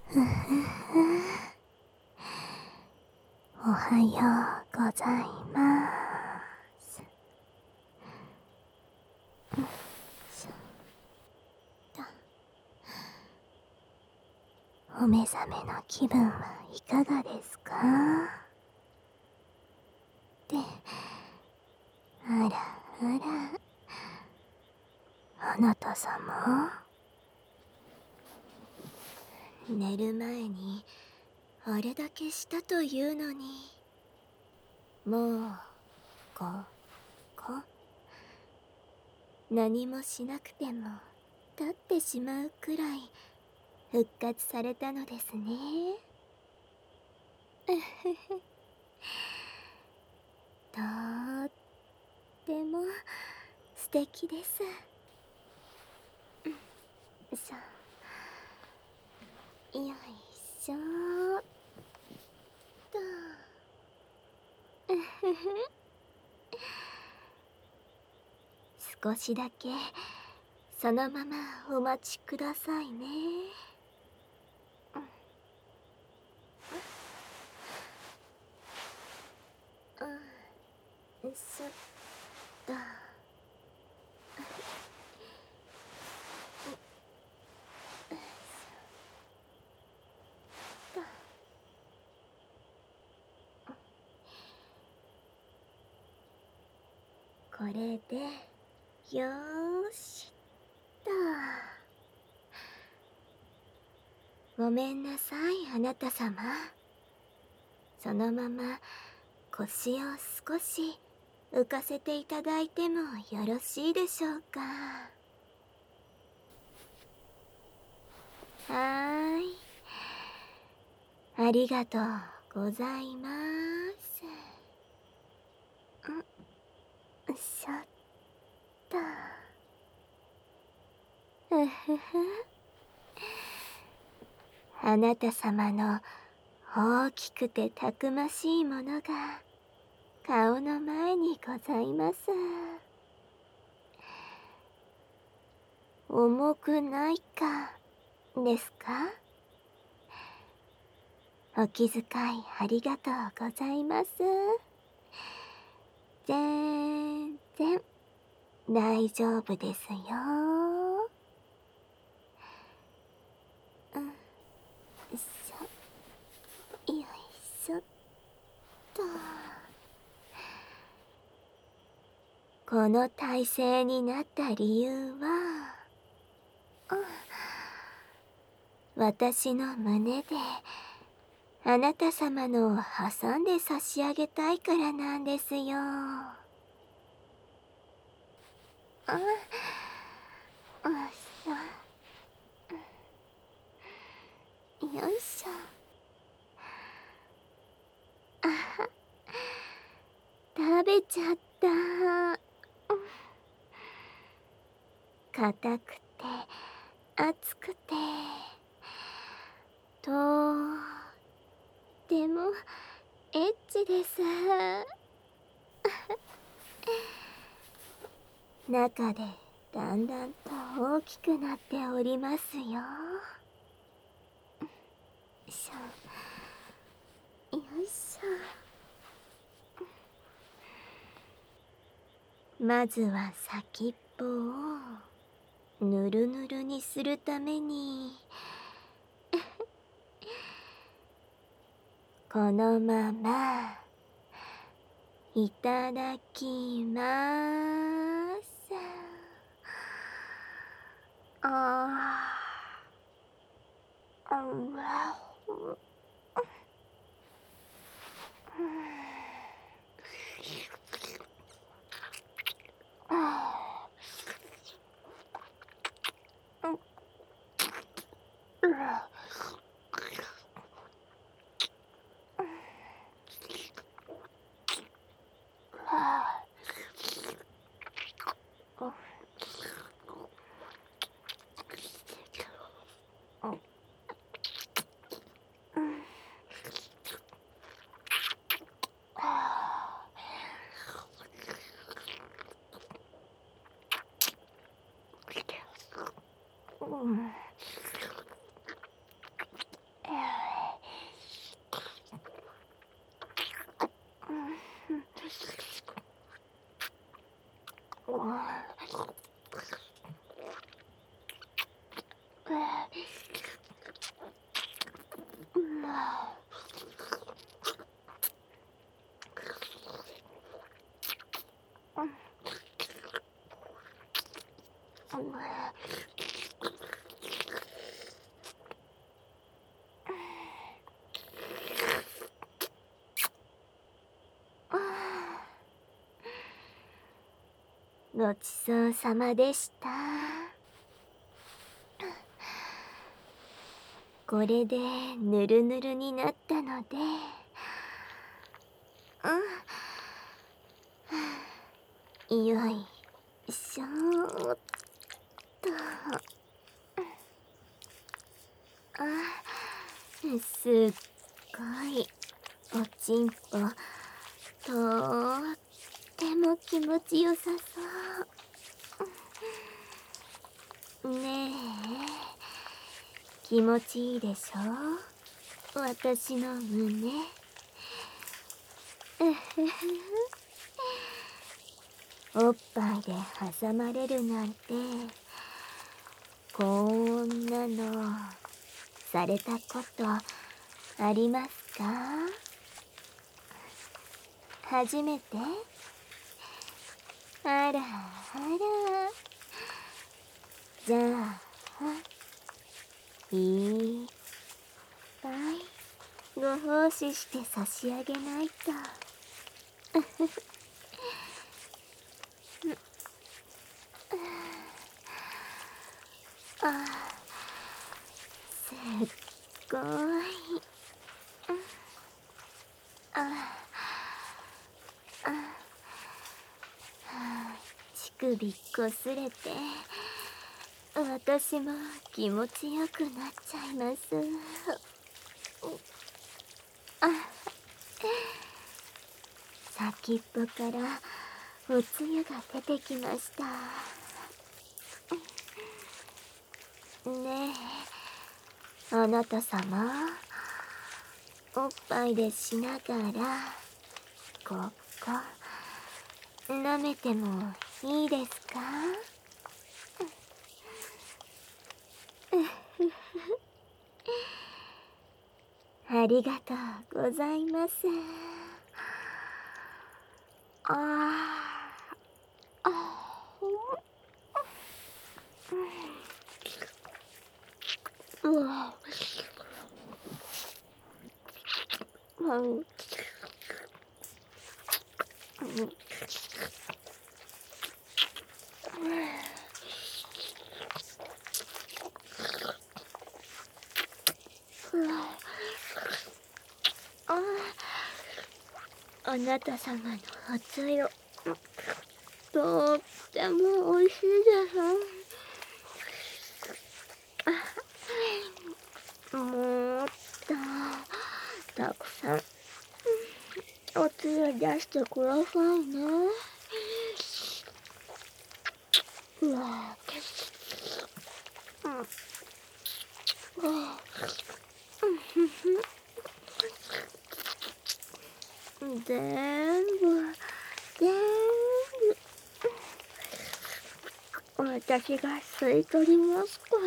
ふふふ。おはようございます。しょっと。お目覚めの気分はいかがですか？で、あらあら、あなた様、寝る前にあれだけしたというのに、もう何もしなくても立ってしまうくらい復活されたのですね。とっても素敵です。さあ、よいしょっと。少しだけそのままお待ちくださいね。そっと。これでよーしっと。ごめんなさい、あなた様。そのまま腰を少し浮かせていただいてもよろしいでしょうか？はーい。ありがとうございます。しょっと。ふふふ。あなた様の大きくてたくましいものが顔の前にございます。重くないかですか？お気遣いありがとうございます。全然大丈夫ですよ。よいしょっと。この体勢になった理由は、私の胸であなた様のを挟んで差し上げたいからなんですよ。よいしょ。食べちゃった。硬くて熱くてとってもエッチです。中でだんだんと大きくなっておりますよ。よいしょ。まずは先っぽをぬるぬるにするためにこのままいただきまーす。うわごちそうさまでした。これでぬるぬるになったので、よいしょーっと。すっごいおちんぽとっても気持ちよさそうね。え気持ちいいでしょ、私の胸。おっぱいで挟まれるなんて、こんなのされたことありますか？初めて？あらあら。じゃあいっぱいご奉仕して差し上げないと。すっごい。乳首こすれて私も気持ちよくなっちゃいます。先っぽからおつゆが出てきました。ねえ、あなた様、おっぱいでしながらここ舐めてもいいですか？ありがとうございます。うわ、あなた様のおつゆ、とってもおいしいです。もっとたくさんおつゆ出してくださいね。うわ、全部私が吸い取りますから。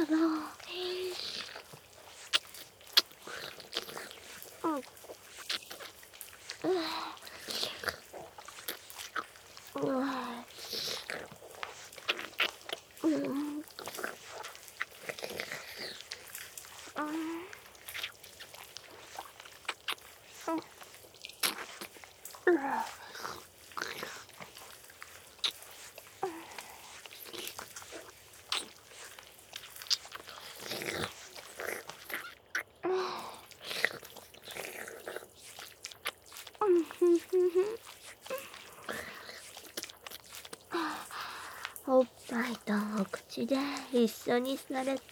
おっぱいとお口で一緒にされて、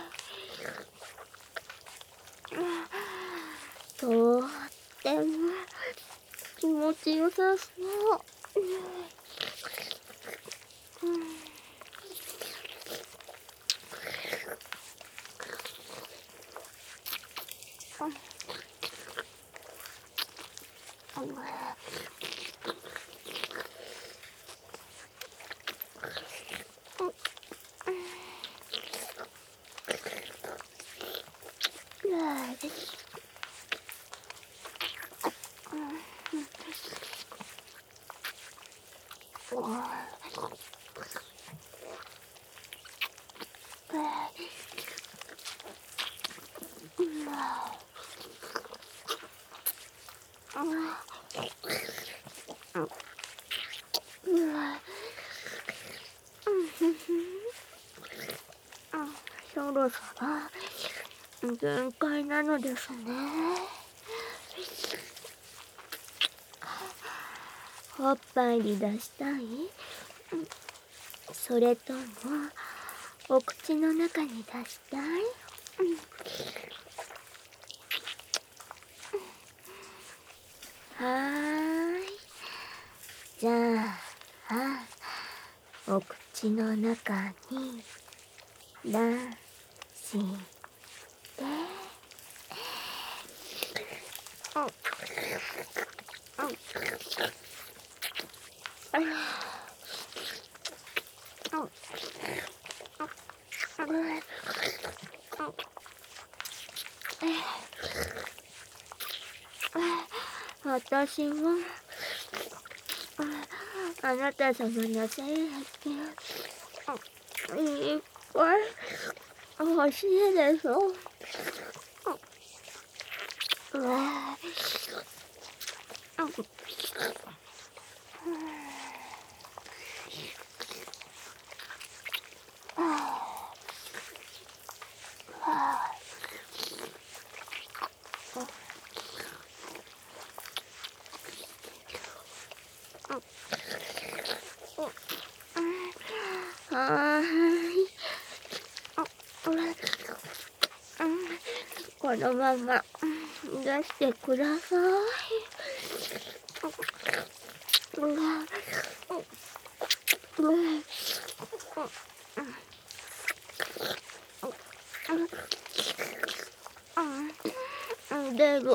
とっても気持ちよさそう。 そろそろ限界なのですね。おっぱいに出したい？それともお口の中に出したい？はーい。じゃあお口の中に出して私もあなた様の精液いっぱい欲しいでしょ。はーい。このまま出してください。出る。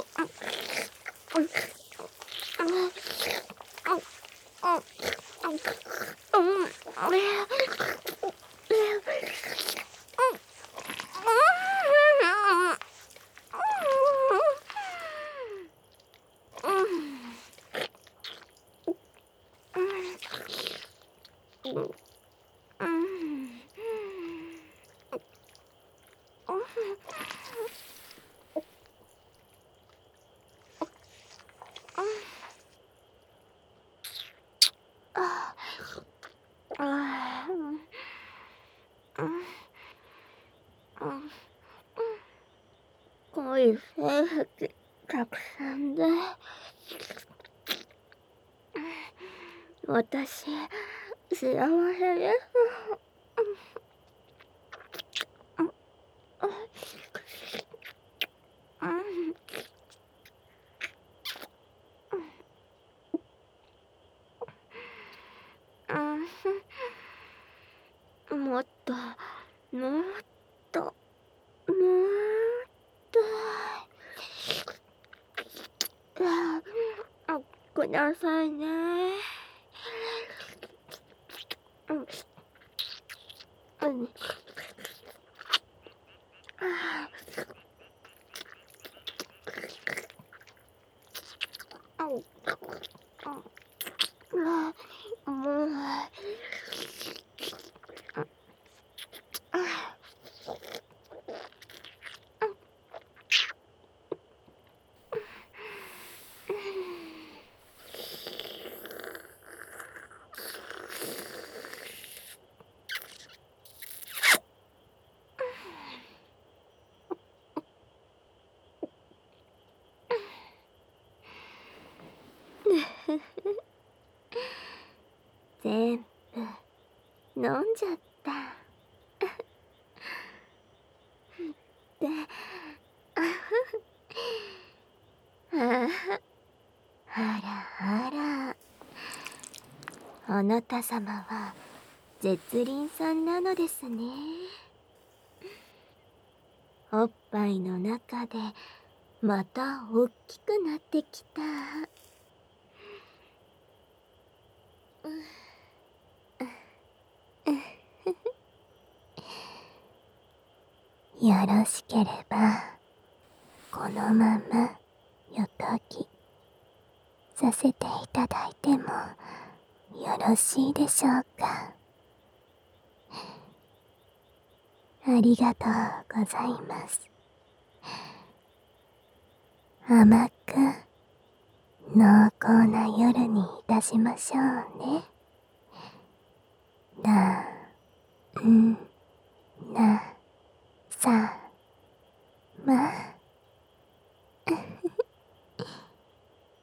濃い精液たくさんで私幸せです。もっともっともっとくださいね。全部飲んじゃった。で、あらあら、あなた様は絶倫さんなのですね。おっぱいの中でまた大きくなってきた。よろしければこのままよときさせていただいてもよろしいでしょうか。ありがとうございます。甘く濃厚な夜にいたしましょうね。んなさま。